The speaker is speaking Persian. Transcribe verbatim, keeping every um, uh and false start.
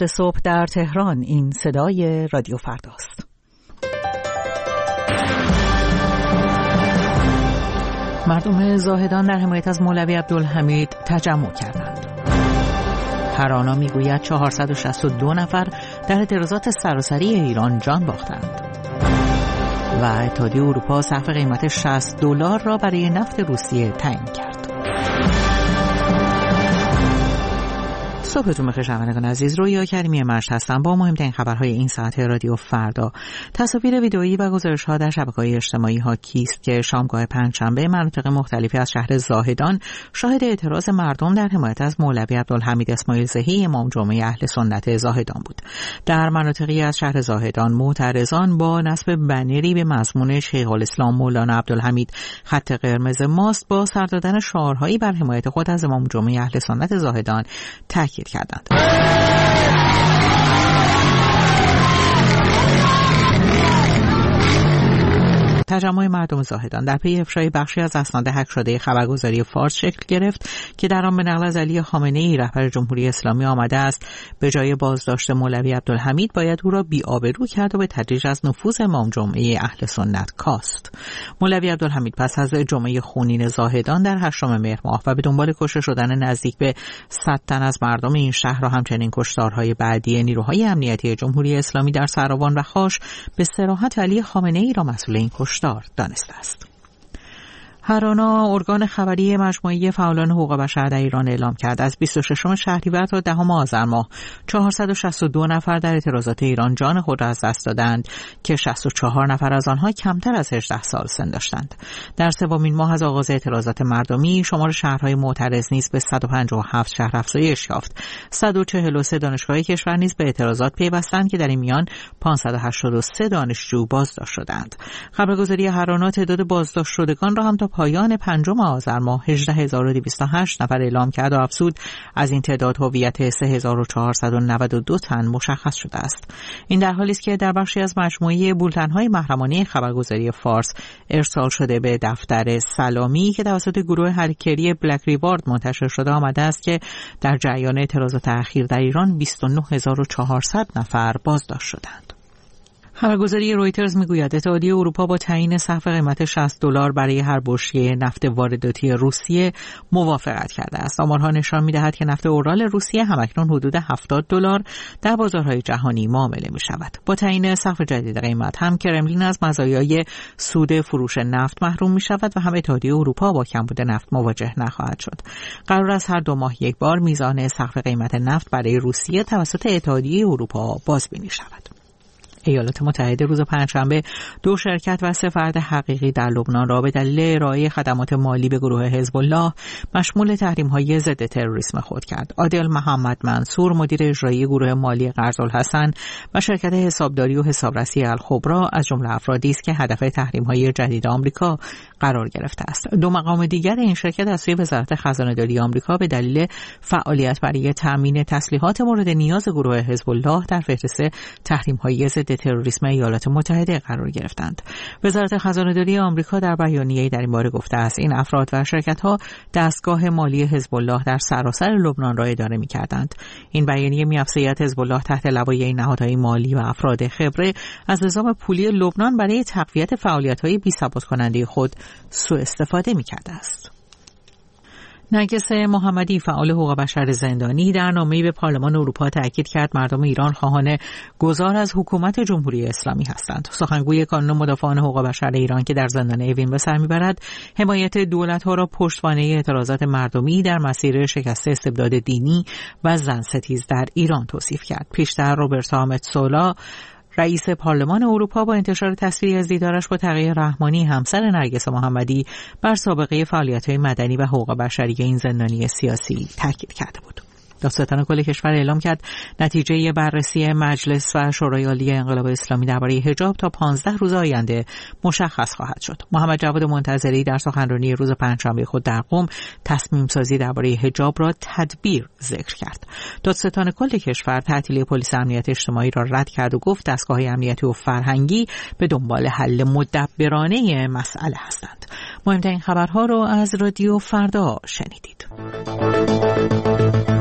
هشت صبح در تهران. این صدای رادیو فرداست. مردم زاهدان در حمایت از مولوی عبدالحمید تجمع کردند. ترانا میگوید چهارصد و شصت و دو نفر در اعتراضات سراسری ایران جان باختند. و اتحادیه اروپا سقف قیمت شصت دلار را برای نفت روسیه تعیین کرد. صبحتون بخیر شنوندگان عزیز، رویا کریمی مشت هستم با مهمترین خبرهای این ساعت رادیو فردا. تصاویر ویدئویی و گزارش‌ها در شبکه‌های اجتماعی ها کیست که شامگاه پنجشنبه مناطق مختلفی از شهر زاهدان شاهد اعتراض مردم در حمایت از مولوی عبدالحمید اسماعیل زهی امام جمعه اهل سنت زاهدان بود. در مناطقی از شهر زاهدان معترضان با نصب بنری به مضمون شیخ الاسلام مولانا عبدالحمید خط قرمز ماست با سر دادن شعارهایی بر حمایت خود از امام جمعه اهل سنت زاهدان تاکید کردند. تجمع مردم زاهدان در پی افشای بخشی از اسناد هک شده خبرگزاری فارس شکل گرفت که در آن به نقل از علی خامنه‌ای رهبر جمهوری اسلامی آمده است به جای بازداشت مولوی عبدالحمید باید او را بی‌آبرو کرد و به تدریج از نفوذ امام جمعه اهل سنت کاست. مولوی عبدالحمید پس از جمعه خونین زاهدان در هشتم مهر ماه و به دنبال کشته شدن نزدیک به صد تن از مردم این شهر و همچنین کشتارهای بعدی نیروهای امنیتی جمهوری اسلامی در سراوان و خاش به صراحت علی خامنه‌ای را مسئول این کشتار دانسته است. هرانا ارگان خبری مجموعه فعالان حقوق بشر در ایران اعلام کرد از بیست و ششم شهریور تا دهم آذر ماه چهارصد و شصت و دو نفر در اعتراضات ایران جان خود را از دست دادند که شصت و چهار نفر از آنها کمتر از هجده سال سن داشتند. در سومین ماه از آغاز اعتراضات مردمی شمار شهرهای معترض نیز به صد و پنجاه و هفت شهر افزایش یافت. صد و چهل و سه دانشگاه کشور نیز به اعتراضات پیوستند که در این میان پانصد و هشتاد و سه دانشجو بازداشت شدند. خبرگزاری هرانا تعداد بازداشت شدگان را هم تا پایان پنجم آذر ماه هجده هزار و دویست و هشت نفر اعلام کرد و افزود از این تعداد هویت سه هزار و چهارصد و نود و دو تن مشخص شده است. این در حالی است که در بخشی از مجموعه بولتن‌های محرمانه خبرگزاری فارس ارسال شده به دفتر سلامی که توسط گروه هکری بلک ریوارد منتشر شده آمده است که در جریان اعتراضات اخیر در ایران بیست و نه هزار و چهارصد نفر بازداشت شدند. خبرگزاری رویترز میگوید اتحادیه اروپا با تعیین سقف قیمت شصت دلار برای هر بشکه نفت وارداتی روسیه موافقت کرده است. آمارها نشان می‌دهد که نفت اورال روسیه همکنون حدود هفتاد دلار در بازارهای جهانی معامله می‌شود. با تعیین سقف جدید قیمت هم کرملین از مزایای سود فروش نفت محروم می‌شود و هم اتحادیه اروپا با کمبود نفت مواجه نخواهد شد. قرار است هر دو ماه یک بار میزان سقف قیمت نفت برای روسیه توسط اتحادیه اروپا بازبینی شود. ایالات متحده روز پنجشنبه دو شرکت و سه فرد حقیقی در لبنان را به دلیل ارائه خدمات مالی به گروه حزب الله مشمول تحریم‌های ضد تروریسم خود کرد. عادل محمد منصور مدیر اجرایی گروه مالی قرض‌الحسن و شرکت حسابداری و حسابرسی الخبرا از جمله افرادی است که هدف تحریم‌های جدید آمریکا قرار گرفته است. دو مقام دیگر این شرکت از سوی وزارت خزانه‌داری آمریکا به دلیل فعالیت برای تامین تسلیحات مورد نیاز گروه حزب الله در فهرست تحریم‌های ضد تروریسم ایالات متحده قرار گرفتند. وزارت خزانه‌داری آمریکا در بیانیه‌ای در این باره گفته است این افراد و شرکت‌ها دستگاه مالی حزب الله در سراسر لبنان را اداره می‌کردند. این بیانیه می‌افزاید حزب الله تحت لوای نهادهای مالی و افراد خبره از نظام پولی لبنان برای تقویت فعالیت‌های بی‌ثبات‌کننده خود سوء استفاده می‌کرده است. نرگس محمدی فعال حقوق بشر زندانی در نامه‌ای به پارلمان اروپا تاکید کرد مردم ایران خواهان گذار از حکومت جمهوری اسلامی هستند. سخنگوی کانون مدافعان حقوق بشر ایران که در زندان اوین به سر میبرد حمایت دولت‌ها را پشتوانه اعتراضات مردمی در مسیر شکست استبداد دینی و زن ستیز در ایران توصیف کرد. پیشتر روبرتا متسولا رئیس پارلمان اروپا با انتشار تصویری از دیدارش با تقی رحمانی همسر نرگس محمدی بر سابقه فعالیت‌های مدنی و حقوق بشری این زندانی سیاسی تاکید کرده بود. دادستان کل کشور اعلام کرد نتیجه بررسی مجلس و شورای عالی انقلاب اسلامی درباره حجاب تا پانزده روز آینده مشخص خواهد شد. محمد جواد منتظری در سخنرانی روز پنجشنبه خود در قم تصمیم سازی درباره حجاب را تدبیر ذکر کرد. دادستان کل کشور تعطیلی پلیس امنیت اجتماعی را رد کرد و گفت دستگاه‌های امنیتی و فرهنگی به دنبال حل مدبرانه مسئله هستند. مهمترین خبرها را از رادیو فردا شنیدید.